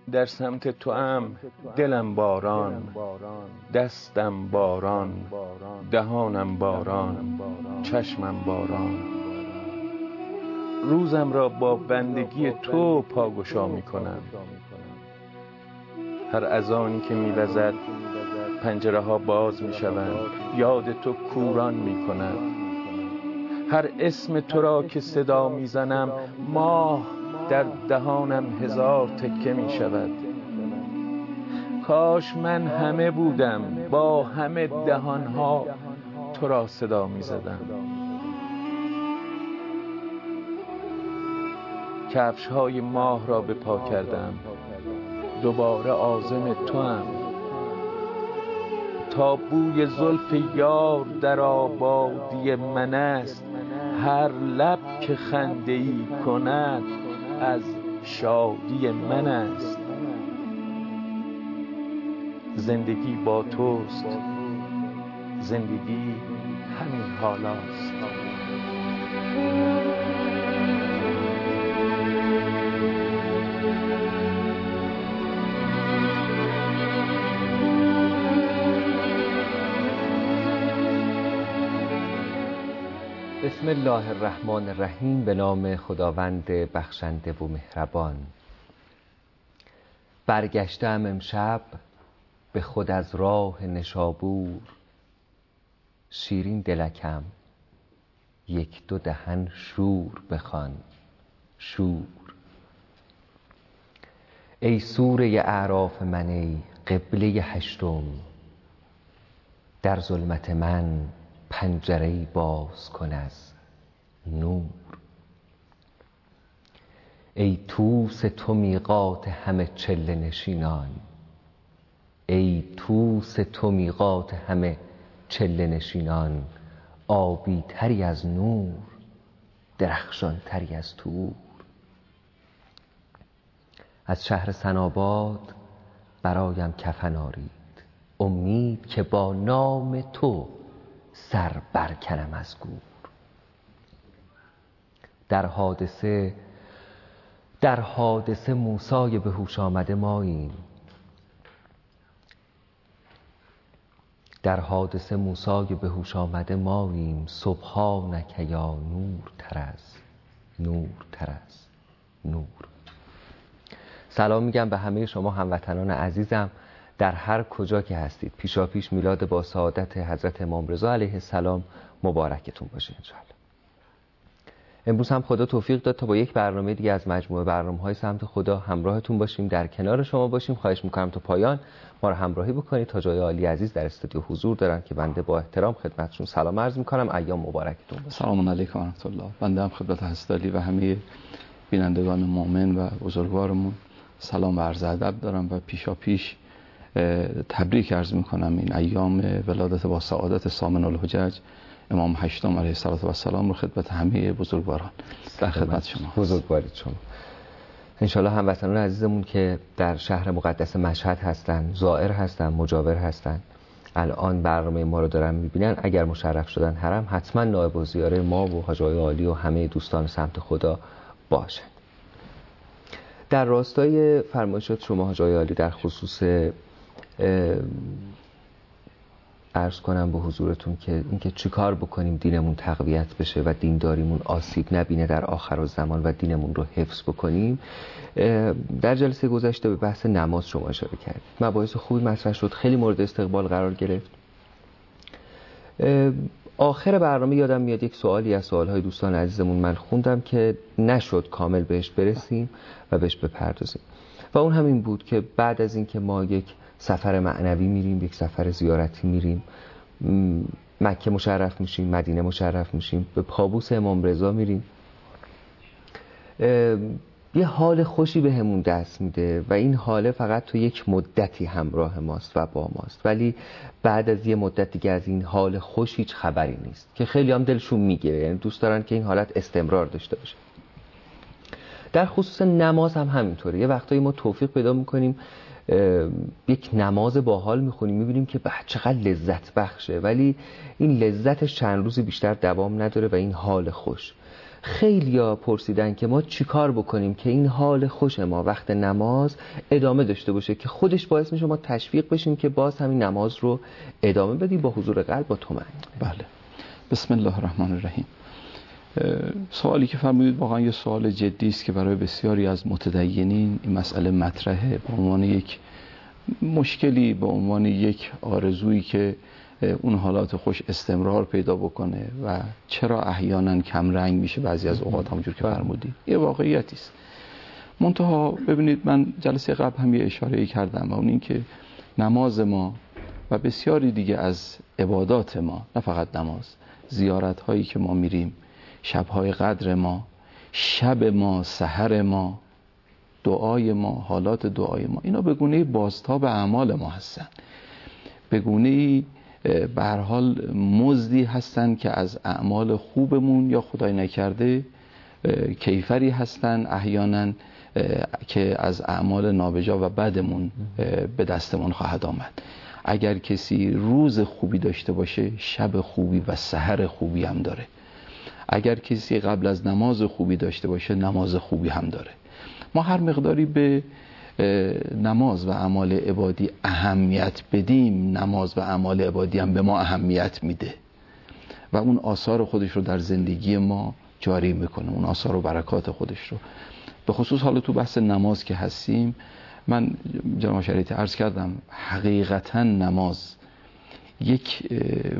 در سمت توام دلم باران، دستم باران، دهانم باران، چشمم باران. روزم را با بندگی تو پاگشا می کنم. هر اذانی که می وزد پنجره ها باز می شوند، یاد تو کوران می کند. هر اسم تو را که صدا می زنم ماه در دهانم هزار تکه می شود. کاش من همه بودم با همه دهانها تو را صدا می زدم. کفش های ماه را به پا کردم، دوباره عازم تو هم. تا بوی زلف یار در آبادی من است، هر لب که خنده ای کند از شادی من است. زندگی با توست، زندگی همین حالاست. بسم الله الرحمن الرحیم. به نام خداوند بخشنده و مهربان. برگشتم امشب به خود از راه نشابور، شیرین دلکم یک دو دهن شور بخوان شور. ای سوره اعراف من، ای قبله هشتم، در ظلمت من پنجره باز کن از نور. ای طوس تو میقات همه چله نشینان، ای طوس تو میقات همه چله نشینان. آبی تری از نور، درخشان تری از طور. از شهر سناباد برایم کفن آرید، امید که با نام تو سر برکنم از گور. در حادثه موسی به هوش آمده ماییم، در حادثه موسی به هوش آمده ماییم. سبحانک یا نور تر از نور تر از نور. سلام میگم به همه شما هموطنان عزیزم در هر کجا که هستید. پیشا پیش میلاد با سعادت حضرت امام رضا علیه السلام مبارکتون باشه انشاءالله. امروز هم خدا توفیق داد تا با یک برنامه دیگه از مجموعه برنامه‌های سمت خدا همراهتون باشیم، در کنار شما باشیم. خواهش میکنم تا پایان ما رو همراهی بکنید. تا جای عالی عزیز در استودیو حضور دارن که بنده با احترام خدمتشون سلام عرض میکنم. ایام مبارکتون باشه. سلام علیکم و رحمت الله. بنده هم خدمت حضرت علی و همه بینندگان مؤمن و بزرگوارمون سلام و عرض ادب دارم و پیشا پیش تبریک عرض میکنم این ایام ولادت با سعادت ثامن الحجج امام هشتم علیه السلام رو خدمت همه بزرگواران در خدمت شما. بزرگوارید شما. انشالله هموطنان عزیزمون که در شهر مقدس مشهد هستن، زائر هستن، مجاور هستن، الان برنامه ما رو دارن میبینن، اگر مشرف شدن حرم حتما نایب الزیاره ما و حاج آقای عالی و همه دوستان سمت خدا باشن. در راستای فرمایشات شما حاج آقای عالی در خصوص عرض کنم به حضورتون که اینکه چیکار بکنیم دینمون تقویت بشه و دینداریمون آسیب نبینه در آخر الزمان و دینمون رو حفظ بکنیم، در جلسه گذشته به بحث نماز شما اشاره کردید. مباحث خوبی مطرح شد، خیلی مورد استقبال قرار گرفت. آخر برنامه یادم میاد یک سوالی از سوالهای دوستان عزیزمون من خوندم که نشد کامل بهش برسیم و بهش بپردازیم و اون همین بود که بعد از اینکه ما یک سفر معنوی میریم، یک سفر زیارتی میریم، مکه مشرف میشیم، مدینه مشرف میشیم، به پابوس امام رضا میریم، یه حال خوشی به همون دست میده و این حاله فقط تو یک مدتی همراه ماست و با ماست، ولی بعد از یه مدت دیگه از این حال خوش هیچ خبری نیست که خیلی هم دلشون میگیره، یعنی دوست دارن که این حالت استمرار داشته باشه. در خصوص نماز هم همینطوره. یه وقتایی ما توفیق پیدا میکنیم یک نماز باحال میخونیم، میبینیم که چقدر لذت بخشه، ولی این لذتش چند روزی بیشتر دوام نداره و این حال خوش خیلیا پرسیدن که ما چیکار بکنیم که این حال خوش ما وقت نماز ادامه داشته باشه، که خودش باعث میشه ما تشویق بشیم که باز همین نماز رو ادامه بدیم با حضور قلب، با طمأنینه. بله. بسم الله الرحمن الرحیم. سوالی که فرمودید واقعا یه سوال جدی است که برای بسیاری از متدینین این مسئله مطرحه، به عنوان یک مشکلی، به عنوان یک آرزویی که اون حالات خوش استمرار پیدا بکنه و چرا احیانا کم رنگ میشه بعضی از اوقات، همونجور که فرمودید یه واقعیتی است. منتها ببینید، من جلسه قبل هم یه اشاره‌ای کردم و اون این که نماز ما و بسیاری دیگه از عبادات ما، نه فقط نماز، زیارت هایی که ما میریم، شبهای قدر ما، شب ما، سحر ما، دعای ما، حالات دعای ما، اینا به گونه بازتاب اعمال ما هستن، به گونه به هر حال مزدی هستن که از اعمال خوبمون یا خدای نکرده کیفری هستن احیانا که از اعمال نابجا و بدمون به دستمون خواهد آمد. اگر کسی روز خوبی داشته باشه، شب خوبی و سحر خوبی هم داره. اگر کسی قبل از نماز خوبی داشته باشه، نماز خوبی هم داره. ما هر مقداری به نماز و اعمال عبادی اهمیت بدیم، نماز و اعمال عبادی هم به ما اهمیت میده و اون آثار خودش رو در زندگی ما جاری میکنه، اون آثار و برکات خودش رو. به خصوص حالا تو بحث نماز که هستیم، من جناب شریعتی عرض کردم حقیقتا نماز یک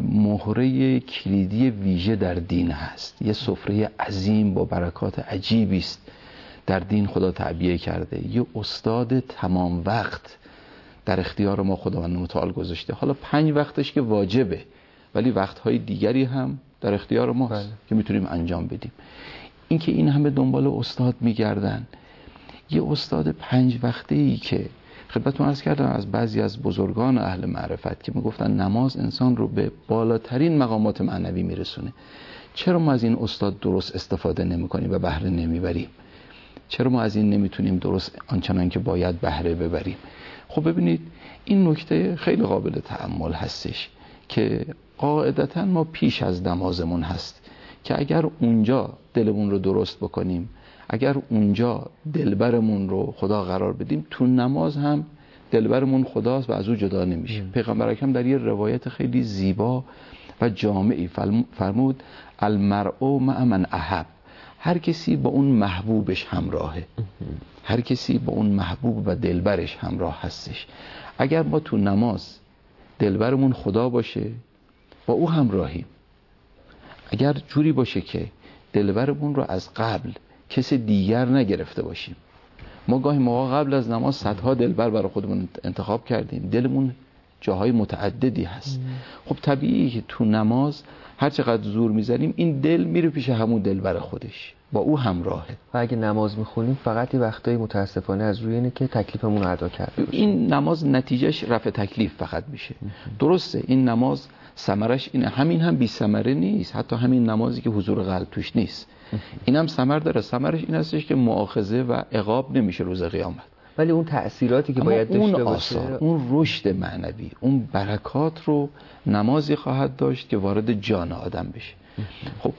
مهره کلیدی ویژه در دین هست، یه سفره عظیم با برکات عجیبی است در دین خدا تعبیه کرده، یه استاد تمام وقت در اختیار ما خداوند متعال گذاشته. حالا 5 وقتش که واجبه، ولی وقتهای دیگری هم در اختیار ماست که میتونیم انجام بدیم. این که این همه دنبال استاد میگردن، یه استاد 5 وقته‌ای که خدمتتون عرض کردم از بعضی از بزرگان اهل معرفت که میگفتن نماز انسان رو به بالاترین مقامات معنوی میرسونه. چرا ما از این استاد درست استفاده نمی‌کنیم و بهره نمیبریم؟ چرا ما از این نمیتونیم درست آنچنان که باید بهره ببریم؟ خب ببینید، این نکته خیلی قابل تأمل هستش که قاعدتاً ما پیش از نمازمون هست که اگر اونجا دلمون رو درست بکنیم، اگر اونجا دلبرمون رو خدا قرار بدیم، تو نماز هم دلبرمون خداست و از او جدا نمیشه. پیغمبر اکرم در یه روایت خیلی زیبا و جامعی فرمود المرء مع من احب، هر کسی با اون محبوبش همراهه، هر کسی با اون محبوب و دلبرش همراه هستش. اگر ما تو نماز دلبرمون خدا باشه، با او همراهیم. اگر جوری باشه که دلبرمون رو از قبل کسی دیگر نگرفته باشیم، ما گاهی موقع قبل از نماز صدها دلبر برای خودمون انتخاب کردیم، دلمون جاهای متعددی هست. خب طبیعیه که تو نماز هر چقدر زور میزنیم این دل میره پیش همون دلبر خودش، با او همراهه. و اگه نماز میخونیم فقط یه وقتایی متاسفانه از روی اینه که تکلیفمون رو ادا کرده باشیم. این نماز نتیجهش رفع تکلیف فقط میشه. درسته این نماز ثمرش اینه، همین هم بی ثمره نیست، حتی همین نمازی که حضور قلب توش نیست این هم ثمر داره. ثمرش این هستش که مؤاخذه و عقاب نمیشه روز قیامت، ولی اون تأثیراتی که باید داشته باشه، اون رشد معنوی، اون برکات رو نمازی خواهد داشت که وارد جان آدم بشه. خب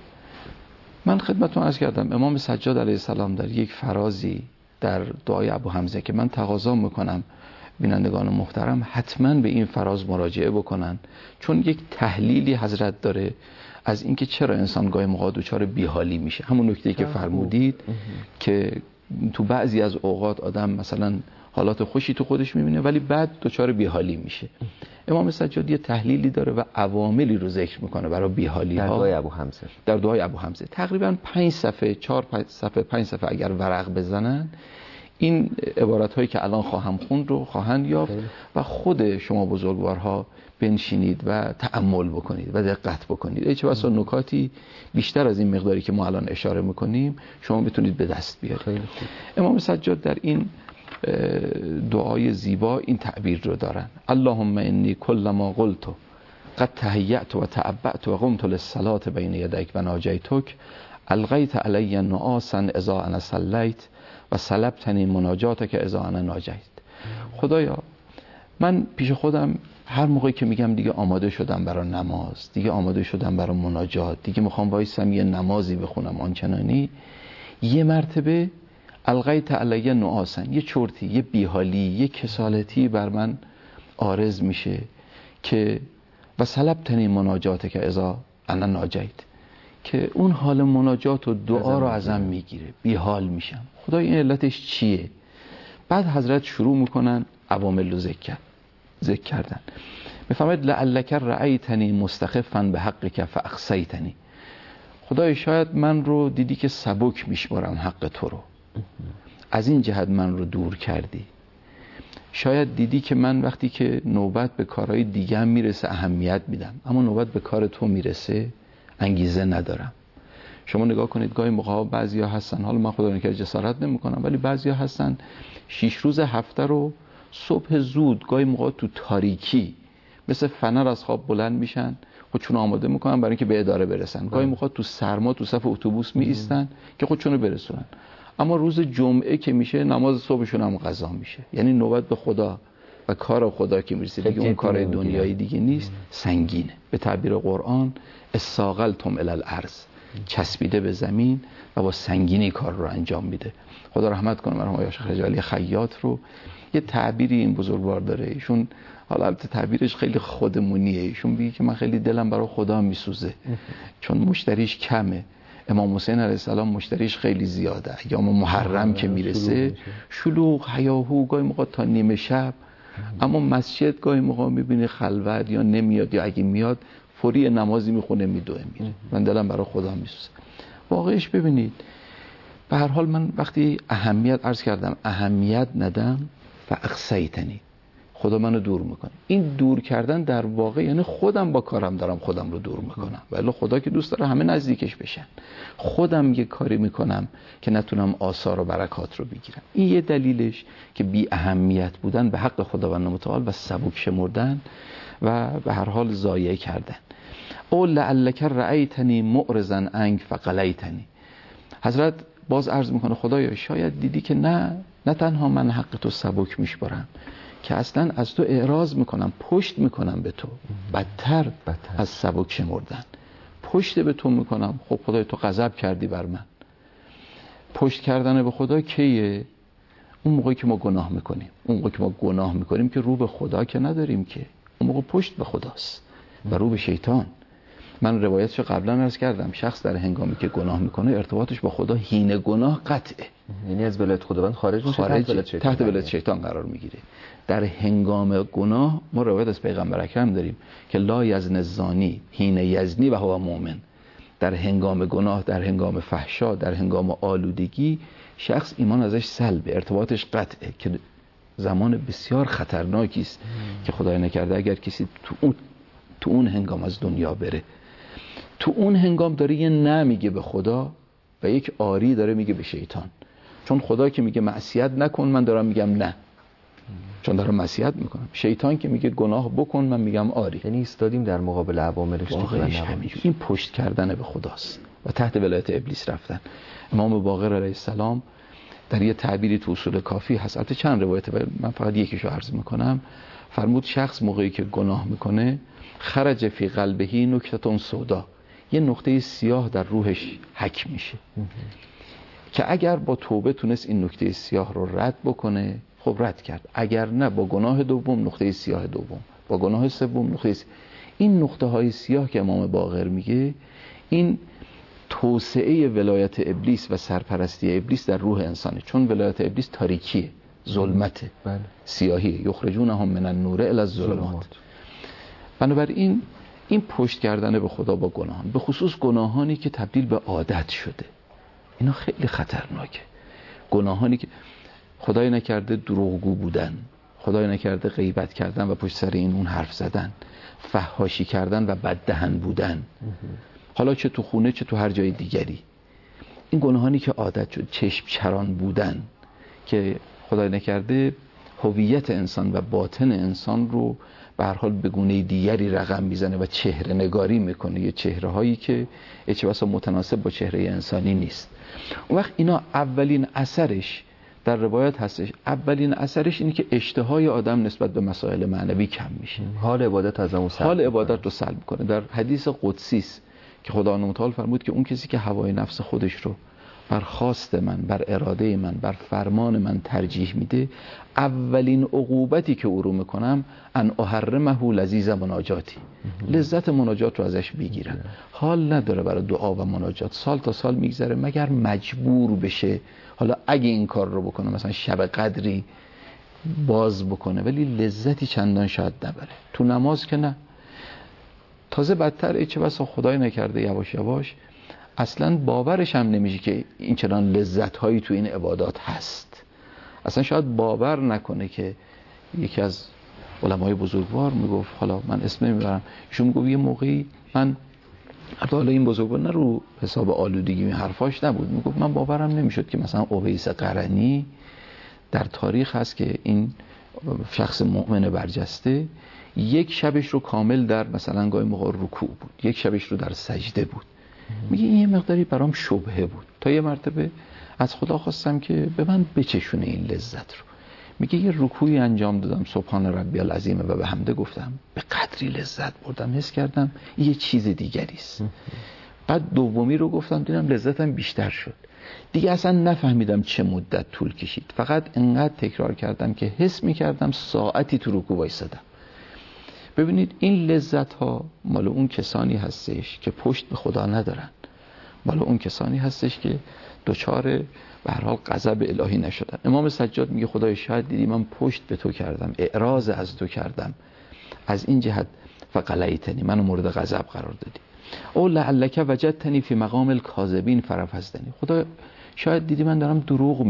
من خدمتتون عرض کردم امام سجاد علیه السلام در یک فرازی در دعای ابو حمزه که من تقاضا میکنم بینندگان محترم حتما به این فراز مراجعه بکنن، چون یک تحلیلی حضرت داره از اینکه چرا انسان گاهی موقع دچار بیحالی میشه. همون نکته‌ای که فرمودید که تو بعضی از اوقات آدم مثلا حالات خوشی تو خودش میبینه ولی بعد دچار بیحالی میشه. امام سجاد یه تحلیلی داره و عواملی رو ذکر میکنه برای بیحالی ها در دعای ابو حمزه. در دعای ابو حمزه تقریبا 5 صفحه 4-5 صفحه اگر ورق بزنن این عبارت هایی که الان خواهم خوند رو خواهند یافت و خود شما بزرگوارها بنشینید و تأمل بکنید و دقت بکنید. چه بسا نکاتی بیشتر از این مقداری که ما الان اشاره میکنیم شما بتونید به دست بیارید. امام سجاد در این دعای زیبا این تعبیر رو دارن: اللهم انی کل ما قلت قد تهیأت و تعبأت و قمت للصلاة بین یدیک و ناجیتک القیت علی نعاسا اذا انا صلیت و سلبتنی مناجاتک اذا انا ناجیت. خدایا من پیش خودم هر موقعی که میگم دیگه آماده شدم برای نماز، دیگه آماده شدم برای مناجات، دیگه میخوام وایسم یه نمازی بخونم آنچنانی، یه مرتبه القیت علی نعاسن، یه چرتی، یه بیحالی، یه کسالتی بر من عارض میشه که و سلبتنی مناجات که اذا انا ناجیت، که اون حال مناجات و دعا رو ازم میگیره، بیحال میشم. خدا این علتش چیه؟ بعد حضرت شروع میکنن عوامل رو ذکر کردن. میفهمید لعلک رأیتنی مستخفا به حقک فاخسیتنی، خدای شاید من رو دیدی که سبک میشمارم حق تو رو، از این جهت من رو دور کردی. شاید دیدی که من وقتی که نوبت به کارهای دیگه هم میرسه اهمیت میدم، اما نوبت به کار تو میرسه انگیزه ندارم. شما نگاه کنید گاهی موقع بعضیا هستن، حالا من خدا نکنه جسارت نمیکنم، ولی بعضیا هستن 6 روز هفته رو صبح زود، گاهی موقع تو تاریکی مثل فنر از خواب بلند میشن، خودشون آماده میکنن برای اینکه به اداره برسن. گاهی موقع تو سرما تو صف اتوبوس می ایستن که خودشونو برسونن. اما روز جمعه که میشه نماز صبحشون هم قضا میشه. یعنی نوبت به خدا و کار خدا که میرسه دیگه اون کار دنیایی دیگه نیست، سنگینه. به تعبیر قرآن استاقلتم الی الارض، چسبیده به زمین و با سنگینی کار رو انجام میده. خدا رحمت کنه مرحوم آقای شیخ رجالی خیاط رو، یه تعبیری این بزرگوار داره، ایشون حالا البته تعبیرش خیلی خودمونیه، ایشون میگه که من خیلی دلم برای خدا میسوزه چون مشتریش کمه. امام حسین علیه السلام مشتریش خیلی زیاده، ایام محرم که میرسه شلوغ هیاهو، گاهی موقع تا نیمه شب، اما مسجد گاهی موقع میبینی خلوت یا نمیاد، یا اگه میاد فوری نمازی میخونه میدوه میره. من دلم برای خدا میسوزه. واقعش ببینید به هر حال من وقتی اهمیت عرض کردم اهمیت ندم فاخسیتنی، خدا منو دور میکنه. این دور کردن در واقع یعنی خودم با کارم دارم خودم رو دور میکنم، ولی خدا که دوست داره همه نزدیکش بشن. خودم یه کاری میکنم که نتونم آثار و برکات رو بگیرم. این یه دلیلش که بی اهمیت بودن به حق خداوند متعال و سبک شمردن و به هر حال ضایع کردن. او لعلک رأیتنی معرضا عنک فقلیتنی، حضرت باز عرض میکنه خدایا شاید دیدی که نه تنها من حق تو سبک میشمارم، که اصلا از تو اعراض میکنم، پشت میکنم به تو، بدتر از سبک شمردن پشت به تو میکنم. خب خدای تو غضب کردی بر من. پشت کردن به خدا کیه؟ اون موقعی که ما گناه میکنیم. اون موقعی که ما گناه میکنیم که رو به خدا که نداریم، که اون موقع پشت به خداست و رو به شیطان. من روایتشو قبلا عرض کردم، شخص در هنگامی که گناه میکنه ارتباطش با خدا حین گناه قطعه، یعنی از ولایت خداوند خارج میشه، تحت ولایت شیطان قرار میگیره. در هنگام گناه ما روایت از پیغمبر اکرم داریم که لا یزن الزانی حین یزنی و هو مؤمن، در هنگام گناه، در هنگام فحشا، در هنگام آلودگی شخص ایمان ازش سلبه، ارتباطش قطعه، که زمان بسیار خطرناکی است که خدای نکرده اگر کسی تو اون هنگام از دنیا بره. تو اون هنگام داره یه نه میگه به خدا و یک آری داره میگه به شیطان. چون خدا که میگه معصیت نکن من دارم میگم نه، چون دارم معصیت میکنم. شیطان که میگه گناه بکن من میگم آری. یعنی ایستادیم در مقابل عواملش. این پشت کردن به خداست و تحت ولایت ابلیس رفتن. امام باقر علیه السلام در یه تعبیری تو اصول کافی هست، البته چند روایته ولی من فقط یکیشو عرض میکنم، فرمود شخص موقعی که گناه میکنه خرج فی قلبه نکتة سودا، یه نقطه سیاه در روحش حک میشه که اگر با توبه تونست این نکته سیاه رو رد بکنه خب رد کرد، اگر نه با گناه دوم نقطه سیاه دوم، با گناه سوم نقطه سیاه. این نقطه های سیاه که امام باقر میگه این توسعه ولایت ابلیس و سرپرستی ابلیس در روح انسانه، چون ولایت ابلیس تاریکیه، ظلمته، سیاهی، یخرجونهم من النور الی الظلمات. بنابراین این پشت کردن به خدا با گناهان، به خصوص گناهانی که تبدیل به عادت شده، اینا خیلی خطرناکه. گناهانی که خدای نکرده دروغگو بودن، خدای نکرده غیبت کردن و پشت سر این اون حرف زدن، فحاشی کردن و بددهن بودن، حالا چه تو خونه چه تو هر جای دیگری. این گناهانی که عادت شد، چشم چران بودن که خدای نکرده هویت انسان و باطن انسان رو به هر حال به گونه دیگری رقم میزنه و چهره نگاری میکنه، یه چهره هایی که اچ بسا متناسب با چهره انسانی نیست. اون وقت اینا اولین اثرش در روایت هستش اولین اثرش اینه که اشتهای آدم نسبت به مسائل معنوی کم میشه، حال عبادت از اون حال عبادت رو سلب کنه. در حدیث قدسی است که خداوند متعال فرمود که اون کسی که هوای نفس خودش رو بر خواست من، بر اراده من، بر فرمان من ترجیح میده، اولین عقوبتی که او رو میکنم ان احرمه لذیذ مناجاتی، لذت مناجات رو ازش میگیرم. حال نداره برای دعا و مناجات، سال تا سال میگذره مگر مجبور بشه. حالا اگه این کار رو بکنه، مثلا شب قدری باز بکنه، ولی لذتی چندان شاید نبره. تو نماز که نه. تازه بدتر چه بسا خدای نکرده یواش یواش اصلا باورش هم نمیشه که این چنان لذت هایی تو این عبادات هست. اصلا شاید باور نکنه که یکی از علمای بزرگوار میگفت، حالا من اسم نمیبرم، ایشون میگفت یه موقعی من، حالا این بزرگوار نه رو حساب آلودگی این حرفاش نبود، میگفت من باورم نمیشد که مثلا اویس قرنی در تاریخ هست که این شخص مؤمن برجسته یک شبش رو کامل در مثلا گاهی موقع رکوع بود، یک شبش رو در سجده بود. میگه این یه مقداری برام شبهه بود، تا یه مرتبه از خدا خواستم که به من بچشونه این لذت رو. میگه یه رکوعی انجام دادم سبحان ربی العظیم و به حمده گفتم، به قدری لذت بردم، حس کردم یه چیز دیگری است. بعد دومی رو گفتم دیدم لذتم بیشتر شد، دیگه اصلا نفهمیدم چه مدت طول کشید، فقط انقدر تکرار کردم که حس میکردم ساعتی تو رکوع وایسادم. ببینید این لذت ها مال اون کسانی هستش که پشت به خدا ندارن، مال اون کسانی هستش که دچار به هر حال غضب الهی نشدن. امام سجاد میگه خدای شاید دیدی من پشت به تو کردم، اعراض از تو کردم، از این جهت فقلیتنی، منو مورد غضب قرار دادی. او لعلک وجدتنی فی مقام الکاذبین فرفضتنی، خدا شاید دیدی من دارم دروغ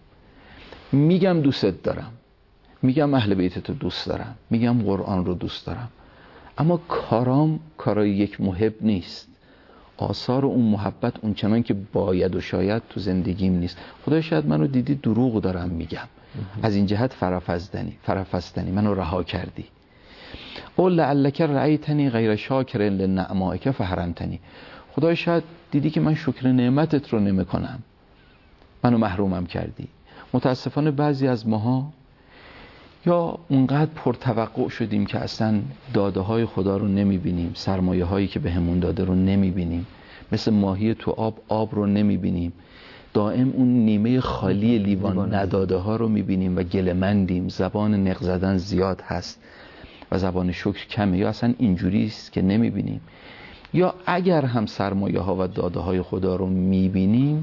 میگم دوست دارم، میگم اهل بیتت رو دوست دارم، میگم قرآن رو دوست دارم، اما کارام کارای یک محب نیست، آثار اون محبت اون چنان که باید و شاید تو زندگیم نیست. خدا شاید منو دیدی دروغ دارم میگم، از این جهت فرفضتنی منو رها کردی. او لعلک رأیتنی غیر شاکر لنعمائک فحرمتنی، خدا شاید دیدی که من شکر نعمتت رو نمیکنم، منو محرومم کردی. متاسفانه بعضی از ماها یا اونقدر پرتوقع شدیم که اصلا داده های خدا رو نمیبینیم، سرمایه هایی که به همون داده رو نمیبینیم، مثل ماهی تو آب رو نمیبینیم، دائم اون نیمه خالی لیوان نداده ها رو میبینیم و گله‌مندیم، زبان نق زدن زیاد هست و زبان شکر کمه، یا اصلا اینجوری است که نمیبینیم، یا اگر هم سرمایه ها و داده های خدا رو میبینیم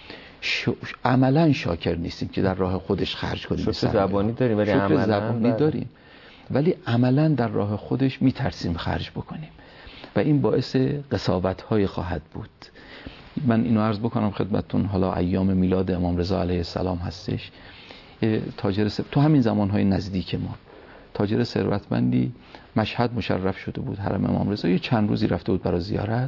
عملا شاکر نیستیم که در راه خودش خرج کنیم. شکر زبانی داریم ولی عملا داریم، ولی عملا در راه خودش میترسیم خرج بکنیم و این باعث قساوت های خواهد بود. من اینو عرض بکنم خدمتتون، حالا ایام میلاد امام رضا علیه السلام هستش، تاجر تو همین زمانهای نزدیک ما تاجر ثروتمندی مشهد مشرف شده بود حرم امام رضا، یه چند روزی رفته بود برای زیارت،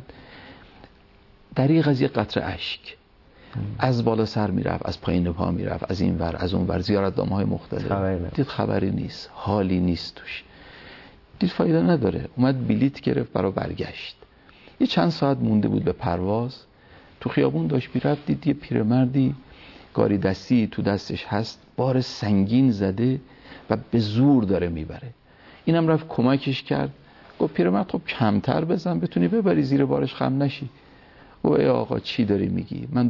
دریغ از یه قطره اشک از بالا سر میرفت، از پایین پا میرفت، از این ور از اون ور، زیارتنامه‌های مختلف، دید خبری نیست، حالی نیست توش، دید فایده نداره، اومد بلیت گرفت برای برگشت. یه چند ساعت مونده بود به پرواز، تو خیابون داشت میرفت، دید یه پیرمردی گاری دستی تو دستش هست، بار سنگین زده و به زور داره میبره. اینم رفت کمکش کرد، گفت پیرمرد خب کمتر بزن بتونی ببری زیر بارش خم نشی. گفت ای آقا چی داری میگی؟ من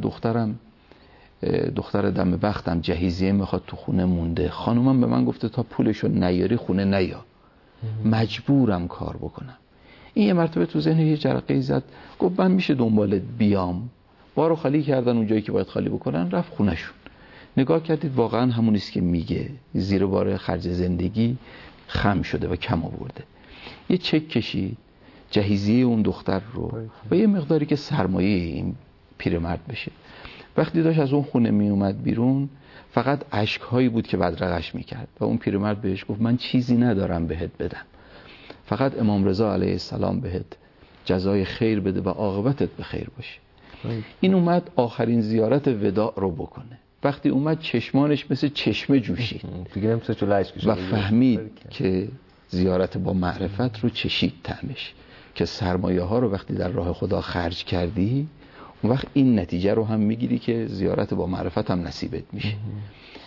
دختر دم بختم جهیزیه میخواد تو خونه مونده، خانومم به من گفته تا پولشو نیاری خونه نیا، مجبورم کار بکنم. این یه مرتبه تو ذهن یه جرقه زد، گفت من میشه دنبالت بیام؟ بارو خالی کردن اونجایی که باید خالی بکنن، رفت خونهشون. نگاه کردید واقعا همونیست که میگه، زیر بار خرج زندگی خم شده و کم آورده. یه چک کشید جهیزیه اون دختر رو و یه مقداری که سرمایه این پیرمرد بشه. وقتی داشت از اون خونه می اومد بیرون، فقط اشک‌هایی بود که بدرقش میکرد و اون پیرمرد بهش گفت من چیزی ندارم بهت بدم، فقط امام رضا علیه السلام بهت جزای خیر بده و عاقبتت به خیر باشه. این اومد آخرین زیارت وداع رو بکنه، وقتی اومد چشمانش مثل چشمه جوشید و فهمید که زیارت با معرفت رو چشید طعمش، که سرمایه ها رو وقتی در راه خدا خرج کردی اون وقت این نتیجه رو هم میگیری که زیارت با معرفت هم نصیبت میشه.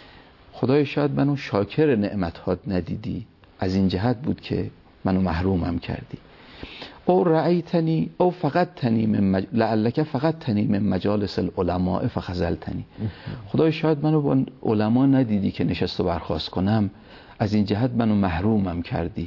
خدای شاید منو شاکر نعمت‌هات ندیدی، از این جهت بود که منو محرومم کردی. او رأیتنی او فقط تنی من لعلک فقط تنی من مجالس العلماء فخذلتنی. خدای شاید منو با علما ندیدی که نشست و برخاست کنم، از این جهت منو محرومم کردی.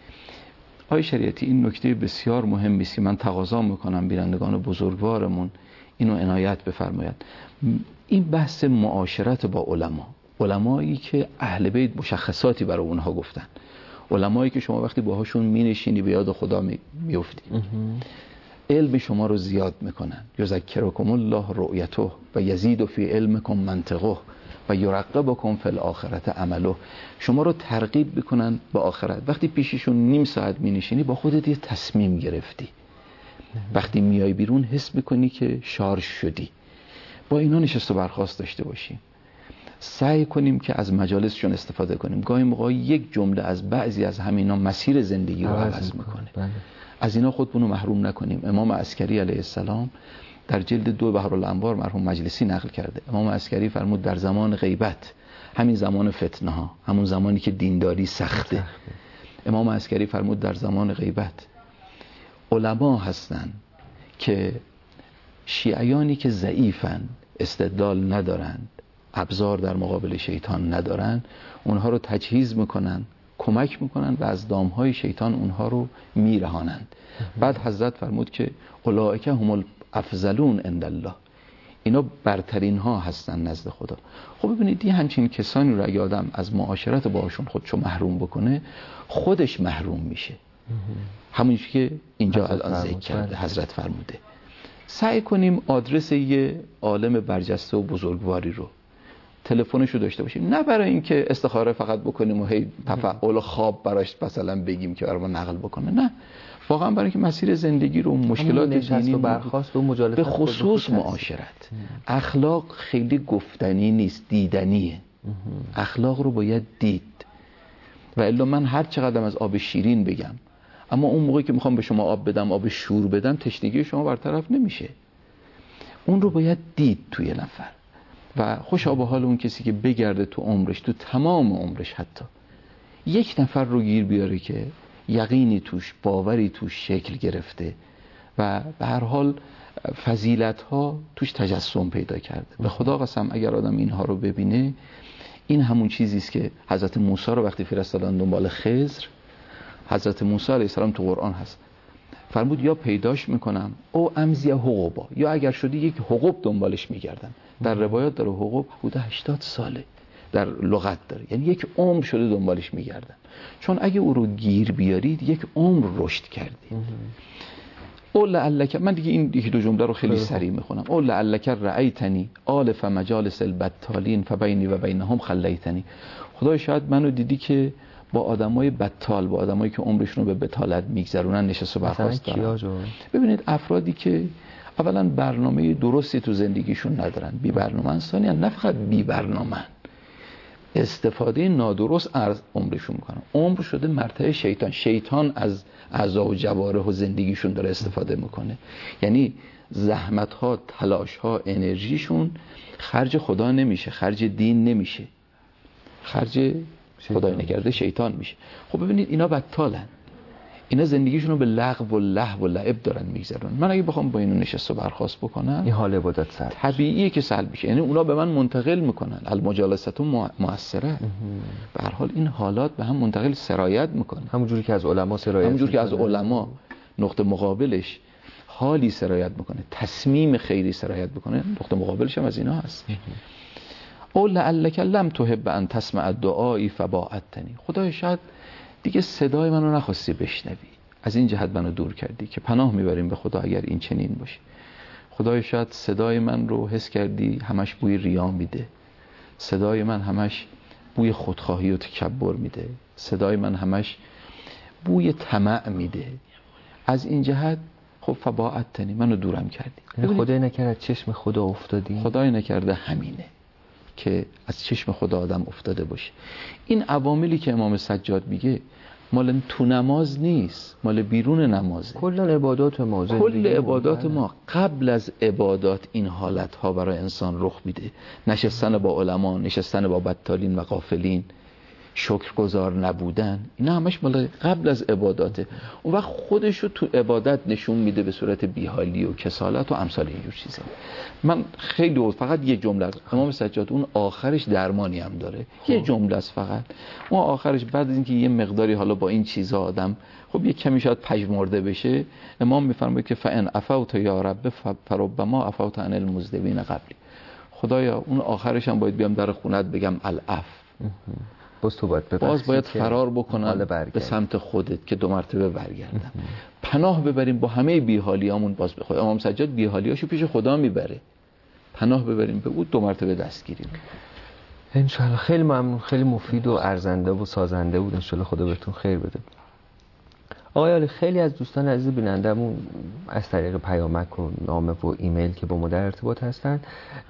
آقای شریعتی این نکته بسیار مهمی است که من تقاضا میکنم بینندگان بزرگوارمون اینو عنایت بفرمایند. این بحث معاشرت با علمایی که اهل بیت مشخصاتی برای اونها گفتن، علمایی که شما وقتی باهاشون مینشینی به یاد خدا میفتی، علم شما رو زیاد میکنن. یذکرکم الله رؤیته و یزید فی علمکم منطقه و یرغبکم فی الاخرة عمله. شما رو ترغیب میکنن به آخرت. وقتی پیششون نیم ساعت مینشینی با خودت یه تصمیم گرفتی، وقتی میای بیرون حس میکنی که شارژ شدی. با اینا نشست و برخاست داشته باشیم، سعی کنیم که از مجالسشون استفاده کنیم. گاهی موقع یک جمله از بعضی از همینا مسیر زندگی رو عوض میکنه. از اینا خودمون رو محروم نکنیم. امام عسکری علیه السلام در جلد 2 بحرالانوار مرحوم مجلسی نقل کرده، امام عسکری فرمود در زمان غیبت، همین زمان فتنه ها، همون زمانی که دینداری سخته، امام عسکری فرمود در زمان غیبت علما هستن که شیعیانی که ضعیفن، استدلال ندارند، ابزار در مقابل شیطان ندارن، اونها رو تجهیز میکنن، کمک میکنن و از دامهای شیطان اونها رو میرهانند. بعد حضرت فرمود که اولئک هم الافضلون عند الله، اینا برترین ها هستن نزد خدا. خب ببینید این همچین کسانی رو اگه آدم از معاشرت باشون خودشو محروم بکنه، خودش محروم میشه. همونجوری که اینجا الان ذکر کرده حضرت فرموده. سعی کنیم آدرس یه عالم برجسته و بزرگواری رو، تلفنش رو داشته باشیم، نه برای اینکه استخاره فقط بکنیم و هی تفعول و خواب براش مثلا بگیم که برای ما نقل بکنه، نه، واقعا برای اینکه مسیر زندگی رو، مشکلات دینی و برخاست و مجالسات به خصوص معاشرت، اخلاق خیلی گفتنی نیست، دیدنیه. اخلاق رو باید دید. و الا من هر چقدر از آب شیرین بگم، اما اون موقعی که میخوام به شما آب بدم، آب شور بدم، تشنگی شما برطرف نمیشه. اون رو باید دید توی نفر. و خوشا به حال اون کسی که بگرده تو عمرش، تو تمام عمرش حتی یک نفر رو گیر بیاره که یقینی توش، باوری توش شکل گرفته و به هر حال فضیلت ها توش تجسم پیدا کرده. به خدا قسم اگر آدم اینها رو ببینه، این همون چیزی است که حضرت موسی رو وقتی فرستادن دنبال خضر، حضرت موسی علیه السلام تو قرآن هست فرمود یا پیداش میکنم او امزیه حقوبا، یا اگر شدی یک حقوب دنبالش میگردن. در روایات داره حقوب حدود 80 ساله در لغت داره، یعنی یک عمر شده دنبالش میگردن. چون اگه او رو گیر بیارید یک عمر رشد کردید. او لعلک، من دیگه این 1-2 جمله رو خیلی سریع میخونم. او لعلک رأیتنی آلف مجالس البطالین فبینی و بینهم خلیتنی. خدای شاید منو دیدی که با آدمای بطال، با آدمایی که عمرشون رو به بطالت میگذرونن نشست و برخاست دارن. ببینید افرادی که اولا برنامه درستی تو زندگیشون ندارن، بی برنامه‌ن، ثانیاً نه فقط بی برنامه‌ن، استفاده نادرست از عمرشون میکنن. عمر شده مرتع شیطان از اعضا و جوارح و زندگیشون داره استفاده میکنه. یعنی زحمت ها، تلاش ها، انرژیشون خرج خدا نمیشه، خرج دین نمیشه، خرج خدای نکرده شیطان میشه. خب ببینید اینا بطالن، اینا زندگیشون رو به لغو و لهو و لعب دارن میگذرونن. من اگه بخوام با اینو نشست و برخاست بکنم، این حال عبادت سلب طبیعیه که سلب میشه. یعنی اونا به من منتقل میکنن، المجالسه مؤثره. به هر حال این حالات به هم منتقل سرایت میکنه، همونجوری که از علما سرایت، همونجوری که از علما نقطه مقابلش حالی سرایت میکنه، تصمیم خیری سرایت میکنه، نقطه مقابلش هم از اینا هست. او لعلک لم تحب ان تسمع دعایی فباعدتنی. خدای شاید دیگه صدای منو نخواستی بشنوی، از این جهت منو دور کردی، که پناه میبریم به خدا اگر این چنین باشه. خدای شاید صدای من رو حس کردی همش بوی ریا میده، صدای من همش بوی خودخواهی و تکبر میده، صدای من همش بوی طمع میده. از این جهت خب فباعدتنی، منو دورم کردی. خدای نکرد چشم خدا افتادی، خدای نکرده همینه که از چشم خدا آدم افتاده باشه. این عواملی که امام سجاد میگه، مال تو نماز نیست، مال بیرون نمازه. کل عبادات ما، کل عبادات ما قبل از عبادات این حالتها برای انسان رخ میده. نشستن با علما، نشستن با بطالین و غافلین، شکرگزار نبودن، اینا همش مال قبل از عباداته. اون وقت خودشو تو عبادت نشون میده به صورت بیحالی و کسالت و امثال اینجور چیزا. من خیلی فقط یه جمله از امام سجاد، اون آخرش درمانی هم داره. یه جمله است فقط. اون آخرش بعد از اینکه یه مقداری حالا با این چیزا آدم خب یه کمی شاید پژمرده بشه، امام میفرماید که فان عفوت یا رب فربما عفوت عن المذنبین قبلی. خدایا اون آخرش هم باید بیام در خونت بگم العفو. باز باید فرار بکنم به سمت خودت که 2 مرتبه برگردم. پناه ببریم با همه بیحالیامون باز به خدا. امام سجاد بیحالیاشو پیش خدا میبره. پناه ببریم به او، 2 مرتبه دستگیری میکنه. انشالله. خیلی ممنون، خیلی مفید و ارزنده و سازنده بود. انشالله خدا بهتون خیر بده. آقای عالی، خیلی از دوستان عزیز بینندمون از طریق پیامک و نامه و ایمیل که با ما در ارتباط هستن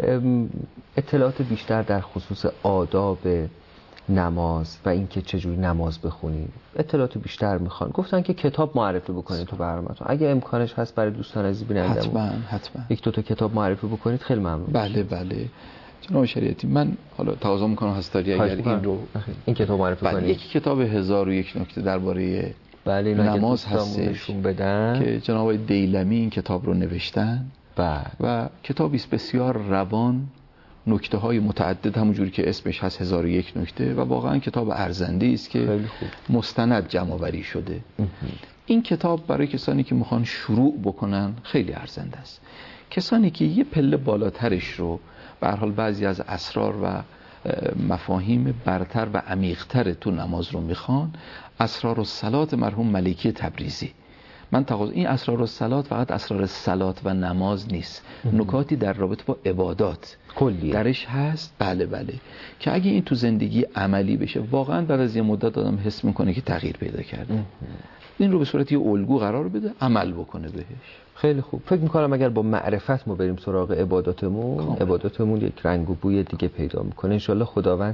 اطلاعات بیشتر در خصوص آداب نماز و اینکه چجوری نماز بخونید اطلاعات بیشتر میخوان. گفتن که کتاب معرفی بکنید تو برنامه‌تون. اگه امکانش هست برای دوستان عزیز بینندمون حتما 1-2 تا کتاب معرفی بکنید خیلی ممنون. بله جناب شریعتی، من حالا تقاضا میکنم هستاری اگر این کتاب معرفی کنید. یک کتاب 1001 نکته درباره نماز هستش بدن که جناب دیلمی این کتاب رو نوشتن و کتابی است بسیار روان، نکته های متعدد، همونجوری که اسمش هست 1001 نکته، و واقعا کتاب ارزنده است که مستند جمع آوری شده. این کتاب برای کسانی که میخوان شروع بکنن خیلی ارزنده است. کسانی که یه پله بالاترش رو به هر حال بعضی از اسرار و مفاهیم برتر و عمیق‌تر تو نماز رو میخوان، اسرار الصلات مرحوم ملکی تبریزی. من تقاضا این اسرار الصلات فقط اسرار صلات و نماز نیست، نکاتی در رابطه با عبادات کلی درش هست. بله که اگه این تو زندگی عملی بشه، واقعا بعد از یه مدت آدم حس میکنه که تغییر پیدا کرده. این رو به صورت یه الگو قرار بده، عمل بکنه بهش. خیلی خوب. فکر میکنم اگر با معرفت ما بریم سراغ عباداتمون یک رنگ و بوی دیگه پیدا میکنه. انشالله خداوند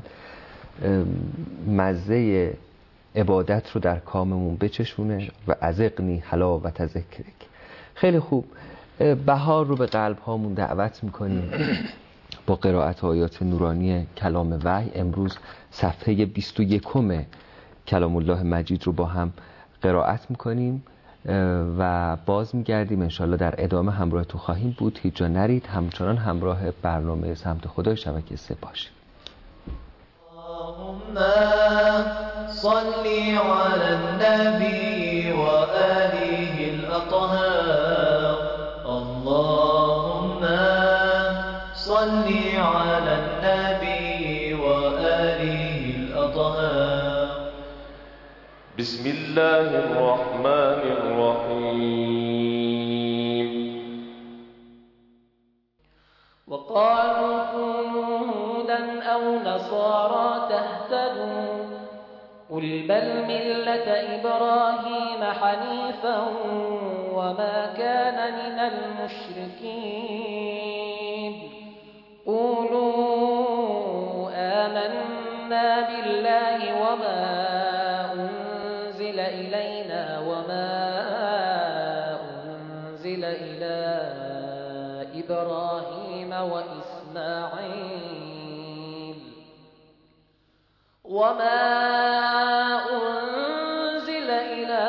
مزه عبادت رو در کاممون بچشونه و ازقنی حلاوت ذکرک. خیلی خوب. بهار رو به قلب هامون دعوت میکنیم با قرائت آیات نورانی کلام وحی. امروز صفحه 21 کلام الله مجید رو با هم قرائت میکنیم و باز میگردیم. انشالله در ادامه همراهتون خواهیم بود. هیچ جا نرید، همچنان همراه برنامه سمت خدای شبکه 3 باشید. صلی علی النبی و آله الاطهار. اللهم صلی علی النبی و آله الاطهار. بسم الله الرحمن الرحیم. وقالوا كونوا هودا أو نصارى تهتدوا قل بل ملة إبراهيم حنيفا وما كان من المشركين. قولوا آمنا بالله وما أنزل إلينا وما أنزل إلى إبراهيم وإسماعيل وما أنزل إلى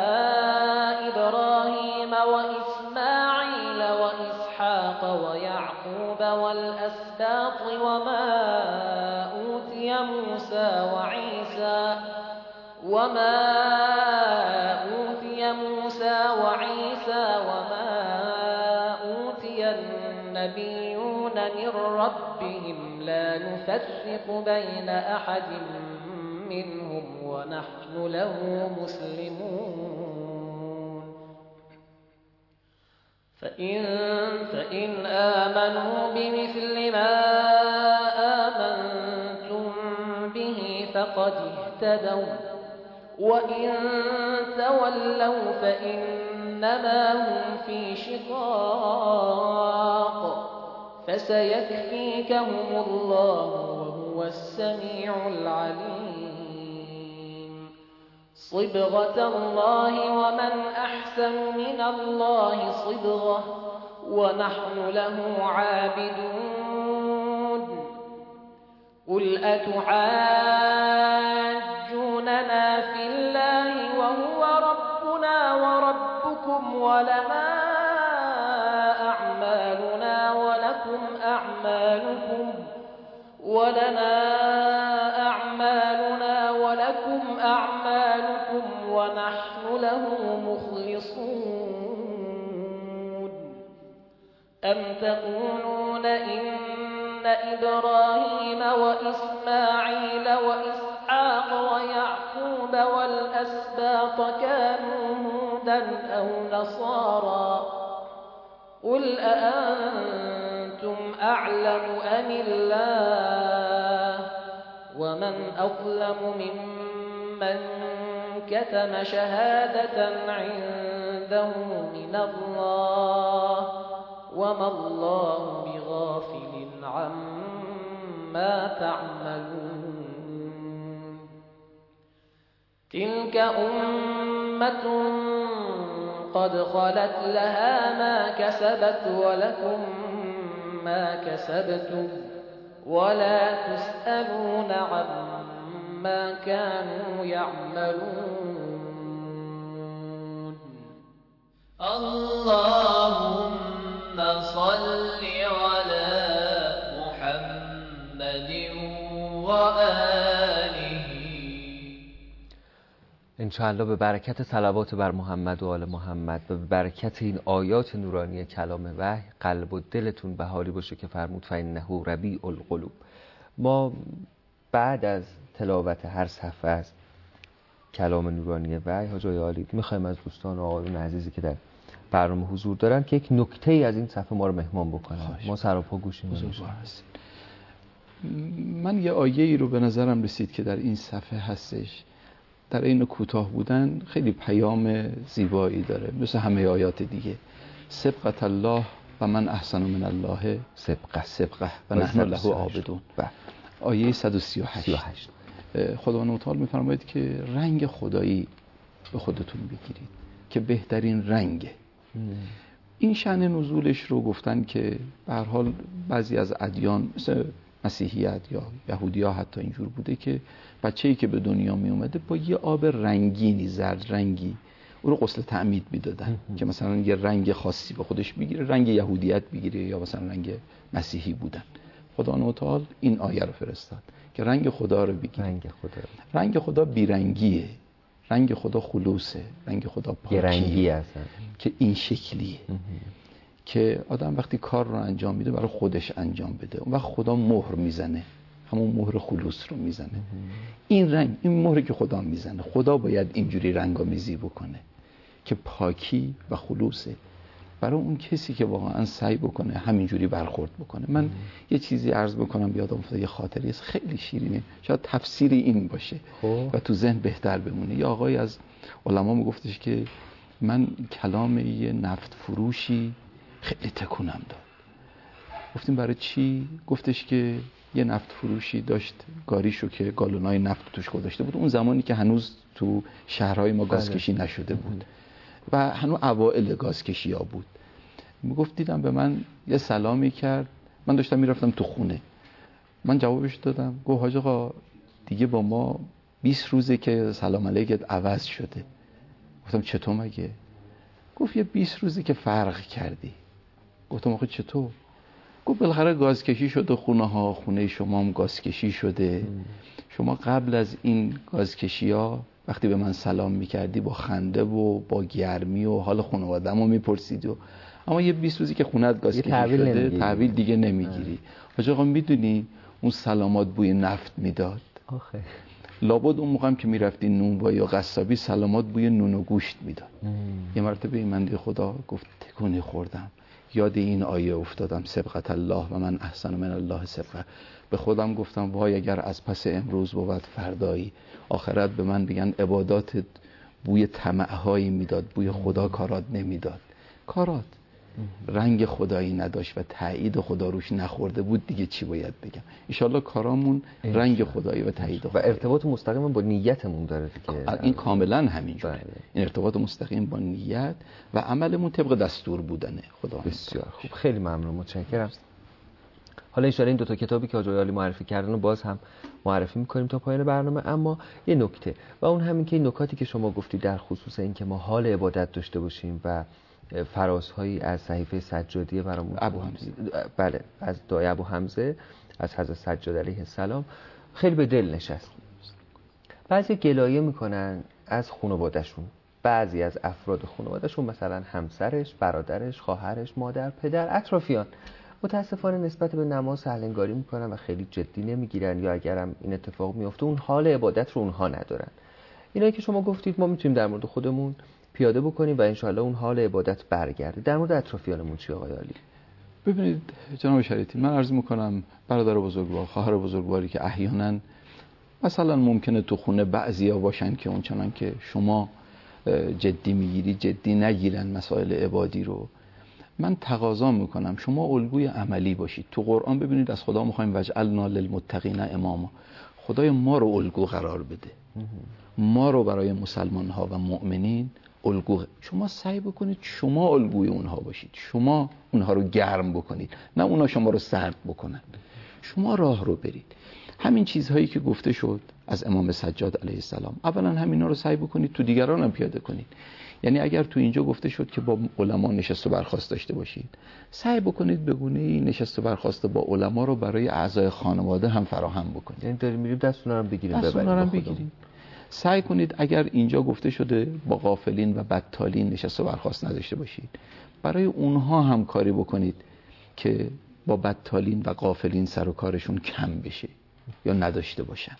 إبراهيم وإسماعيل وإسحاق ويعقوب والأسباط وما أوتي موسى وعيسى وما أوتي النبيون من ربهم لا نفرق بين أحد منهم ونحن له مسلمون. فإن آمنوا بمثل ما آمنتم به فقد اهتدوا وإن تولوا فإنما هم في شقاق فسيكفيكهم الله وهو السميع العليم. صبغة الله ومن أحسن من الله صبغة ونحن له عابدون قل أتحاجوننا في الله وهو ربنا وربكم ولنا أعمالنا ولكم أعمالكم ونحن له مخلصون أم تقولون إن إبراهيم وإسماعيل وإسحاق ويعقوب والأسباط كانوا هودا أو نصارى قل أأنتم أعلم أم الله ومن أظلم ممن كتم شهادة عنده من الله وما الله بغافل عما تعملون تلك أمة قد خلت لها ما كسبت ولكم ما كسبتم ولا تسألون عما كانوا يعملون اللهم صل على محمد وآله. انشاءالله به برکت صلوات بر محمد و آل محمد و به برکت این آیات نورانی کلام وحی قلب و دلتون به حالی باشه که فرمود فإنه ربیع القلوب. ما بعد از تلاوت هر صفحه از کلام نورانی وحی حاج آقای عالی میخوایم از دوستان و آقایون عزیزی که در برنامه حضور دارن که یک نکته ای از این صفحه ما رو مهمان بکنن. ما سراپا گوش می‌کنیم. من یه آیه ای رو به نظرم رسید که در این صفحه هستش، در این کوتاه بودن خیلی پیام زیبایی داره مثل همه آیات دیگه. سبقت الله و من احسن من الله سبقه و نحن له عابدون. آیه 138 خداوند متعال میفرماید که رنگ خدایی به خودتون بگیرید که بهترین رنگه. این شأن نزولش رو گفتن که به هر حال بعضی از ادیان مثل مسیحیت یا یهودی‌ها حتی اینجور بوده که بچه‌ای که به دنیا می اومده با یه آب رنگینی، زرد رنگی، او رو غسل تعمید میدادن که مثلا یه رنگ خاصی به خودش بگیره، رنگ یهودیت بگیره یا مثلا رنگ مسیحی بودن. خداوند تعالی این آیه رو فرستاد که رنگ خدا رو بگیرید. رنگ خدا بیرنگیه، رنگ خدا خلوصه، رنگ خدا پاکیه، رنگی هست که این شکلیه که آدم وقتی کار رو انجام میده برای خودش انجام بده، اون وقت خدا مهر میزنه، همون مهر خلوص رو میزنه. این رنگ، این مهری که خدا میزنه، خدا باید اینجوری رنگامیزی بکنه که پاکی و خلوصه برای اون کسی که واقعا سعی بکنه همینجوری برخورد بکنه. من یه چیزی عرض بکنم یادم افتاد، یه خاطری است خیلی شیرینه، شاید تفسیری این باشه و تو ذهن بهتر بمونه. یه آقای از علما میگفتش که من کلام یه نفت فروشی خیلی تکونم داد. گفتیم برای چی؟ گفتش که یه نفت فروشی داشت گاریشو که گالونای نفت توش گذاشته بود، اون زمانی که هنوز تو شهرهای ما گازکشی نشده بود و هنوز اوائل گازکشی ها بود. میگفت دیدم به من یه سلامی کرد، من داشتم میرفتم تو خونه، من جوابش دادم، گفت حاج آقا دیگه با ما 20 روزه که سلام علیکت عوض شده. گفتم چطور مگه؟ گفت یه 20 روزه که فرق کردی. گفتم آخه چطور؟ گفت بالاخره گازکشی شده خونه ها، خونه شما هم گازکشی شده. شما قبل از این گازکشی ها وقتی به من سلام میکردی با خنده و با گرمی و حال خانواده‌مو میپرسیدی، اما یه 20 روزی که خونت گازکشی شده تحویل دیگه نمیگیری. حاج آقا میدونی اون سلامات بوی نفت میداد. آخه لابد اون موقعم که میرفتی نونوایی یا قصابی سلامات بوی نون و گوشت میداد. یه مرتبه این بنده خدا گفت تکونی خوردم، یاد این آیه افتادم، سبقت الله و من احسن من الله سبقه. به خودم گفتم وای اگر از پس امروز بود فردایی آخرت به من بگن عبادات بوی طمع‌هایی میداد، بوی خدا کارات نمیداد. کارات رنگ خدایی نداشت و تایید خدا روش نخورده بود، دیگه چی باید بگم؟ انشالله کارامون رنگ خدایی و تایید خدایی و ارتباط مستقیم با نیتمون داره دیگه. این کاملا همینجوره. این ارتباط مستقیم با نیت و عملمون طبق دستور بودنه خدا. بسیار خوب، خیلی ممنون، متشکرم. حالا ان این 2 کتابی که آقای عالی معرفی کردن رو باز هم معرفی می‌کنیم تا پایان برنامه، اما یه نکته و اون همین که این نکاتی که شما گفتید در خصوص این که ما حال عبادت داشته باشیم و فرازهایی از صحیفه سجادیه برامون ابو حمزه، بله، از دعای ابو حمزه از حضرت سجاد علیه السلام خیلی به دل نشست. بعضی گلایه میکنن از خانواده‌شون، بعضی از افراد خانواده‌شون، مثلا همسرش، برادرش، خواهرش، مادر، پدر، اطرافیان، متاسفانه نسبت به نماز هلنگاری میکنن و خیلی جدی نمیگیرن، یا اگرم این اتفاق میفته اون حال عبادت رو اونها ندارن. اینایی که شما گفتید ما میتونیم در مورد خودمون پیاده بکنیم و انشاءالله اون حال عبادت برگرده. در مورد اطرافیانمون چی آقای عالی؟ ببینید جناب شریعتی، من عرض میکنم برادر بزرگوار، خواهر بزرگواری که احیانا مثلا ممکنه تو خونه بعضیا باشن که اونچنان که شما جدی میگیری جدی نگیرن مسائل عبادی رو، من تقاضا میکنم شما الگوی عملی باشید. تو قرآن ببینید از خدا میخوایم وجعلنا للمتقین اماما، خدای ما رو الگو قرار بده، ما رو برای مسلمان ها و مؤمنین الگو. شما سعی بکنید شما الگوی اونها باشید، شما اونها رو گرم بکنید، نه اونها شما رو سرد بکنن. شما راه رو برید. همین چیزهایی که گفته شد از امام سجاد علیه السلام، اولا همینا رو سعی بکنید تو دیگران هم پیاده کنید. یعنی اگر تو اینجا گفته شد که با علما نشست و برخاست داشته باشید، سعی بکنید به گونه‌ای نشست و برخاست با علما رو برای اعضای خانواده هم فراهم بکنید. یعنی داریم میریم دست اونا رو بگیریم، ببریم. سعی کنید اگر اینجا گفته شده با غافلین و بدتالین نشست و برخاست نداشته باشید، برای اونها هم کاری بکنید که با بدتالین و غافلین سر و کارشون کم بشه یا نداشته باشن.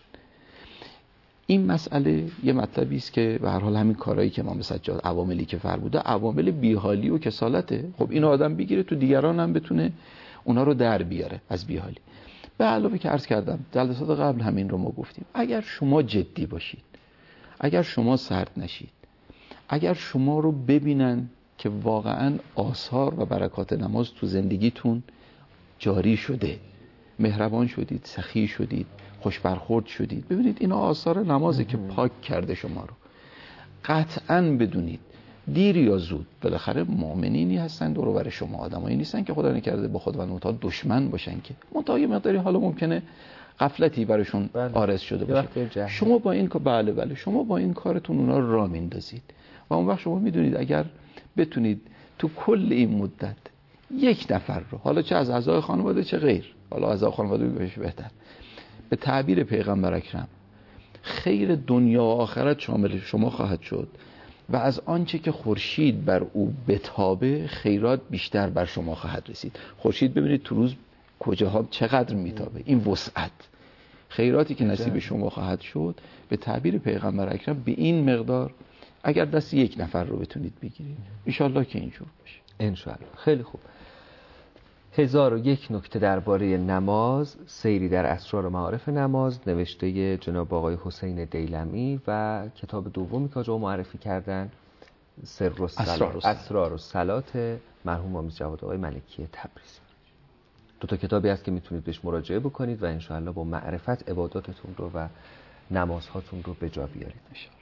این مسئله یه مطلبی است که به هر حال همین کارهایی که امام سجاد عواملی که فرموده عوامل بیحالی و کسالته. خب این آدم بگیره تو دیگران هم بتونه اونا رو در بیاره از بیحالی. به علاوه که عرض کردم جلسات قبل همین رو ما گفتیم، اگر شما جدی باشید، اگر شما سرد نشید، اگر شما رو ببینن که واقعا آثار و برکات نماز تو زندگیتون جاری شده، مهربان شدید، سخی شدید، خوش برخورد شدید، ببینید اینا آثار نمازه که پاک کرده شما رو. قطعاً بدونید دیر یا زود بالاخره مؤمنینی هستن دور و بر شما، آدمایی نیستن که خدا نکرده با خود و متعال دشمن باشن، که منتها یه مقداری حالا ممکنه غفلتی براشون عارض شده باشه. شما با این بله شما با این کارتون اونا رو راه میندازید و اون وقت شما میدونید اگر بتونید تو کل این مدت یک نفر رو، حالا چه از اعضای خانواده چه غیر، حالا اعضای خانواده بشه بهتر، به تعبیر پیغمبر اکرم خیر دنیا و آخرت شامل شما خواهد شد و از آنچه که خورشید بر او بتابه خیرات بیشتر بر شما خواهد رسید. خورشید ببینید تو روز کجاها چقدر میتابه، این وسعت خیراتی که نصیب شما خواهد شد به تعبیر پیغمبر اکرم به این مقدار اگر دست یک نفر رو بتونید بگیرید انشالله که اینجور باشه. انشالله. خیلی خوب. 1001 نکته درباره نماز، سیری در اسرار و معارف نماز، نوشته جناب آقای حسین دیلمی و کتاب دومی که آقا معرفی کردن اسرار و صلات مرحوم آمیز جواد آقای ملکی تبریزی. 2 کتابی هست که میتونید بهش مراجعه بکنید و انشاءالله با معرفت عباداتتون رو و نمازهاتون رو به جا بیارید انشاءالله.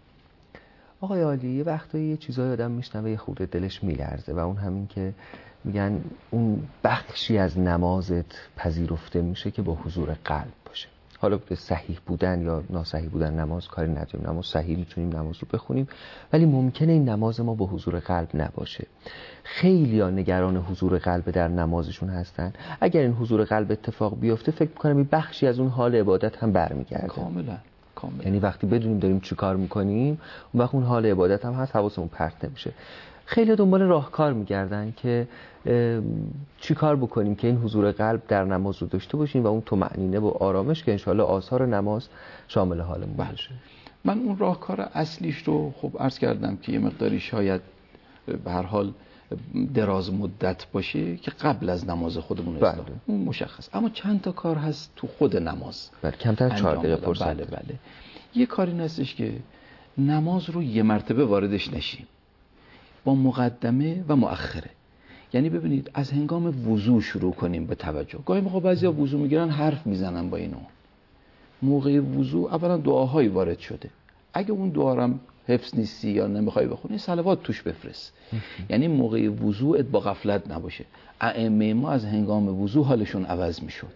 آقای عالی، یه وقتایی یه چیزای آدم میشنوه یه خورده دلش میلرزه و اون همین که میگن اون بخشی از نمازت پذیرفته میشه که با حضور قلب باشه. حالا به صحیح بودن یا ناصحیح بودن نماز کاری نداریم، نماز صحیح میتونیم نماز رو بخونیم، ولی ممکنه این نماز ما با حضور قلب نباشه. خیلی‌ها نگران حضور قلب در نمازشون هستن. اگر این حضور قلب اتفاق بیفته فکر میکنم این بخشی از اون حال عبادت هم برمیگرده. کاملا. یعنی وقتی بدونیم داریم چی کار میکنیم اون وقت اون حال عبادت هم هست، حواسمون پرت نمیشه. خیلی دنبال راهکار میگردن که چی کار بکنیم که این حضور قلب در نماز رو داشته باشیم و اون طمأنینه و آرامش که انشاءالله آثار نماز شامل حالمون باشه. من اون راهکار اصلیش رو خب عرض کردم که یه مقداری شاید به هر حال دراز مدت باشه که قبل از نماز خودمون اصلاح اون مشخص، اما چند تا کار هست تو خود نماز. کمتر 4 دقیقه فرصت. بله. یه کاری هستش که نماز رو یه مرتبه واردش نشیم، با مقدمه و مؤخره. یعنی ببینید از هنگام وضو شروع کنیم به توجه. گاهی موقع بعضیا وضو میگیرن حرف میزنن با اینو. موقع وضو اولا دعاهایی وارد شده، اگه اون دعا رو حفظ نیستی یا نمیخوای بخونی صلوات توش بفرست. یعنی موقع وضوءت با غفلت نباشه. ائمه ما از هنگام وضو حالشون عوض میشد.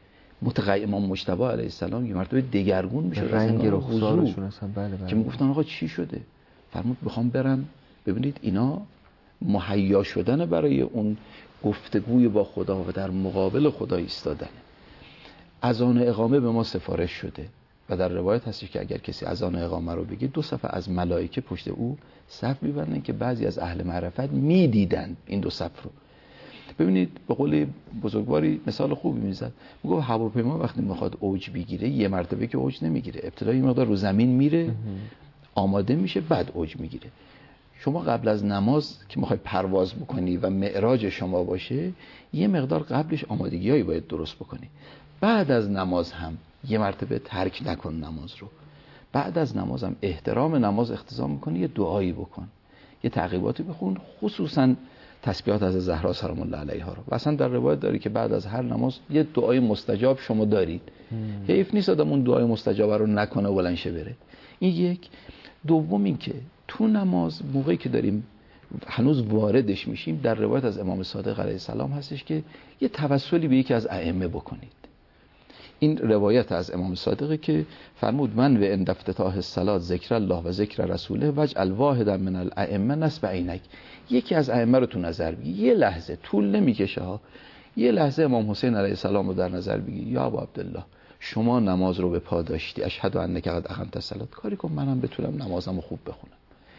امام مجتبی علیه السلام یه مرتبه دگرگون میشد از هنگام وضو که میگفتن آقا چی شده؟ فرمود بخوام برن. ببینید اینا مهیا شدن برای اون گفتگوی با خدا و در مقابل خدا ایستادن. اذان اقامه به ما سفارش شده و در روایت هستش که اگر کسی اذان اقامه رو بگه 2 صف از ملائکه پشت او صف می‌بندن که بعضی از اهل معرفت میدیدن این 2 صف رو. ببینید به قول بزرگواری مثال خوبی میزد، میگه هواپیما وقتی میخواد اوج بگیره یه مرتبه که اوج نمیگیره، ابتدا یه مقدار رو زمین میره آماده میشه بعد اوج میگیره. شما قبل از نماز که میخوای پرواز بکنی و معراج شما باشه یه مقدار قبلش آمادگیایی باید درست بکنی. بعد از نماز هم یه مرتبه ترک نکن نماز رو. بعد از نماز هم احترام نماز اقتضا میکنه یه دعایی بکن، یه تعقیباتی بخون، خصوصا تسبیحات از زهرا سلام الله علیها رو. و اصلا در روایت داری که بعد از هر نماز یه دعای مستجاب شما دارید. حیف نیست آدم اون دعای مستجاب رو نکنه و بلند شه بره. این یک. دوم این که تو نماز موقعی که داریم هنوز واردش میشیم در روایت از امام صادق علیه السلام هستش که یه توسلی به یکی از ائمه بکنید. این روایت از امام صادقه که فرمود من و عند افتتاح الصلاة ذکر الله و ذکر رسوله واجعل واحدا من الائمه نصب عینک. یکی از ائمه رو تو نظر بگی، یه لحظه طول نمیکشه ها، یه لحظه امام حسین علیه السلام رو در نظر بگی. یا ابا عبدالله شما نماز رو به پا داشتی، اشهد انک قد اقمت الصلاة، کاری کن منم بتونم نمازمو خوب بخونم.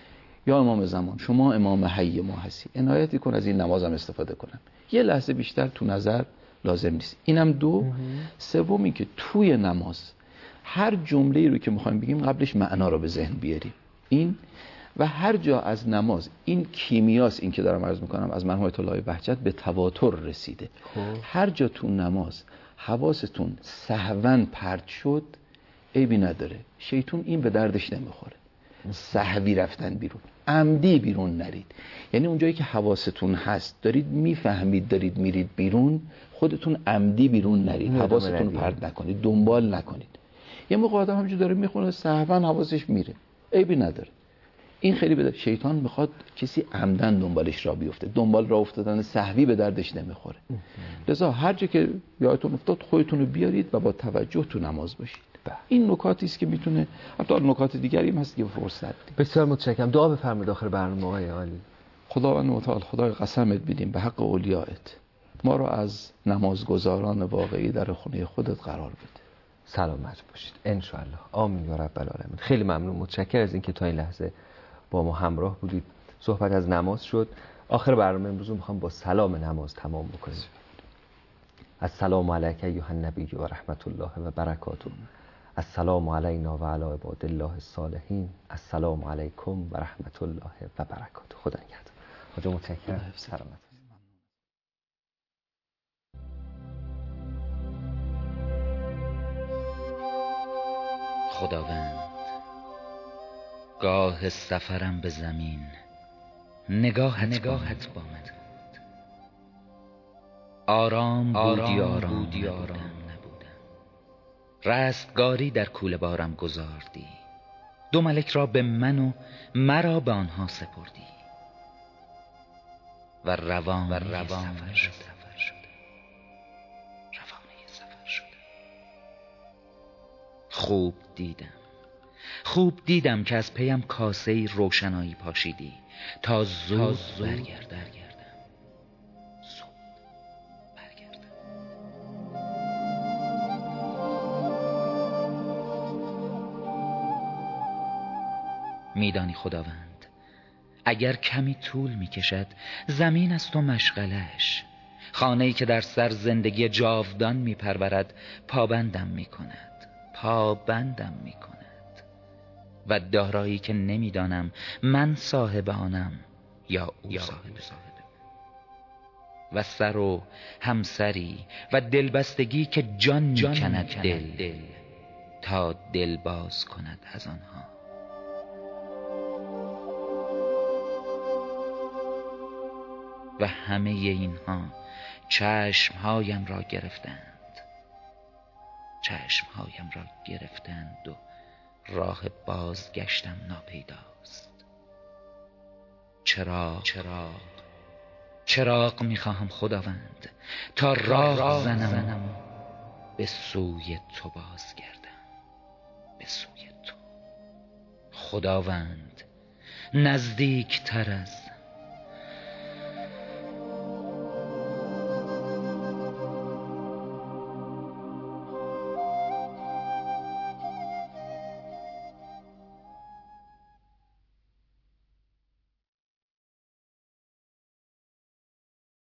یا امام زمان شما امام حی ما هستی، عنایتی کن از این نمازم استفاده کنم. یه لحظه بیشتر تو نظر لازم نیست. اینم دو. سومی که توی نماز هر جمله‌ای رو که می‌خوایم بگیم قبلش معنا رو به ذهن بیاریم. این و هر جا از نماز این کیمیاست، این که دارم عرض می‌کنم از مرحوم آیت الله بهجت به تواتر رسیده. هر جا تو نماز حواستون سهواً پرت شد عیبی نداره، شیطان این به دردش نمیخوره. سهوی رفتن بیرون، عمدی بیرون نرید. یعنی اونجایی که حواستون هست دارید میفهمید دارید میرید بیرون، خودتون عمدی بیرون نرید، حواستون پرت نکنید، دنبال نکنید. یه موقع آدم همینجوری داره میخونه سهواً حواسش میره، عیبی نداره. این خیلی بده. شیطان میخواد کسی عمدن دنبالش را بیفته. دنبال را افتادن سهوی به دردش نمیخوره. لذا هر جا که یادتون افتاد خودتون رو بیارید و با توجه تو نماز باشید. این نکاتی است که میتونه، البته نکات دیگری هم هست که فرصت. بسیار متشکرم. دعا بفرمایید آخر برنامه آقای عالی. خداوند متعال خدای قسمت بدیم به حق اولیائت ما رو از نمازگزاران واقعی در خونه خودت قرار بده. سلامت باشید ان شاء الله. آمین یا رب العالمین. خیلی ممنون، متشکرم از اینکه تا این لحظه با ما همراه بودید. صحبت از نماز شد. آخر برنامه امروز رو میخوام با سلام نماز تمام بکنیم. السلام علیک ایها النبی و رحمت الله و برکاته. السلام علینا و علی عباد الله الصالحین. السلام علیکم و رحمت الله و برکاته. خدا نگهدار. خدا متشکرم. سلامت. خداوند گاه سفرم به زمین نگاهت با من بود. آرام بودی نبودم. رستگاری در کوله بارم گذاردی. 2 ملک را به من و مرا به آنها سپردی و روانه سفر شده. خوب دیدم که از پیم کاسه روشنایی پاشیدی تا زود برگردم. میدانی خداوند اگر کمی طول میکشد زمین است و مشغلش، خانه‌ای که در سر زندگی جاودان میپرورد پابندم میکند و دارایی که نمیدانم من صاحب آنم یا او صاحب، و سر و همسری و دلبستگی که جان میکند دل تا دل باز کند از آنها. و همه اینها چشمهایم را گرفتند، چشمهایم را گرفتند و راه بازگشتم ناپیداست. چراغ میخواهم خداوند تا راه زنم به سوی تو بازگردم، به سوی تو. خداوند نزدیکتر از